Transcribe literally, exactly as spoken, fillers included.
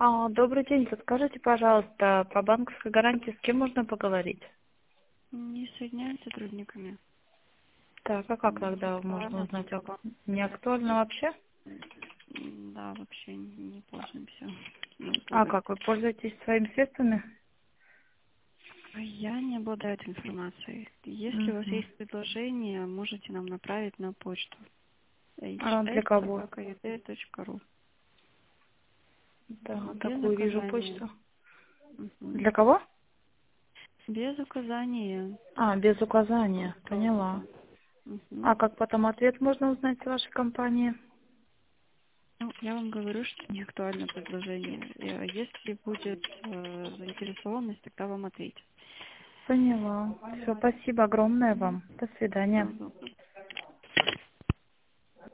А, добрый день. Подскажите, пожалуйста, по банковской гарантии с кем можно поговорить? Не соединяют с сотрудниками. Так, а как Не тогда можно актуально узнать? только а вам. Не актуально вообще? М, Да, вообще не пользуемся А услугой. как, вы пользуетесь своими средствами? А Я не обладаю этой информацией. Если у вас Мгм. есть предложение, можете нам направить на почту А для эйч эс кого? собака ю тэ точка ру. Да, Без такую вижу указания. почту. Мгм. Для кого? Без указания. А, без указания. Поняла. Мгм. А как потом ответ можно узнать в вашей компании? Ну, я вам говорю, что не актуально предложение. Э, Если будет э, заинтересованность, тогда вам ответят. Поняла. Все, спасибо огромное вам. До свидания. Всего доброго.